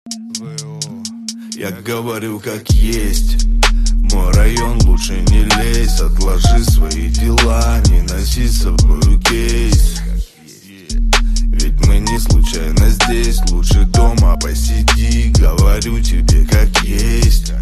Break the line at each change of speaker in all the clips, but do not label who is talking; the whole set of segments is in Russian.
Я говорю как есть. Мой район лучше не лезь. Отложи свои дела, не носи с собой кейс. Ведь мы не случайно здесь. Лучше дома посиди. Говорю тебе как есть.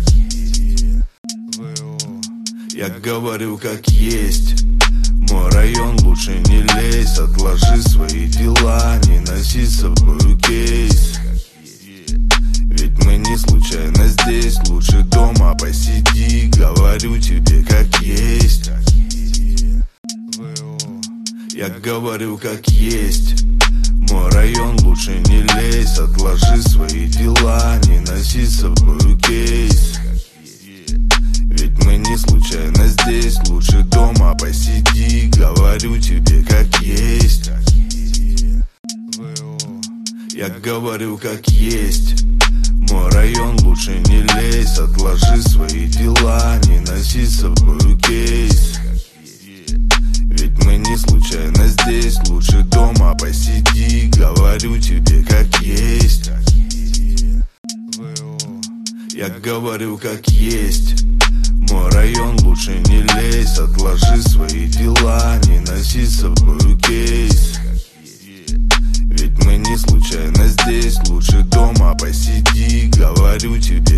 Я говорю как есть. Мой район лучше не лезь. Отложи свои дела, не носи с собой кейс. Ведь мы не случайно здесь. Лучше дома посиди. Говорю тебе как есть. Я говорю как есть. Мой район лучше не лезь. Отложи свои дела, не носи с собой кейс. Ведь мы не случайно здесь. Лучше дома посиди. Говорю тебе как есть. Я говорю как есть. Мой район лучше не лезь. Отложи свои дела, не носи с собой кейс. Ведь мы не случайно здесь. Лучше дома посиди. Говорю тебе как есть. Я говорю как есть. Мой район лучше не лезь. Отложи свои дела, не носи с собой кейс. Ведь мы не случайно здесь. Лучше дома посиди. Говорю тебе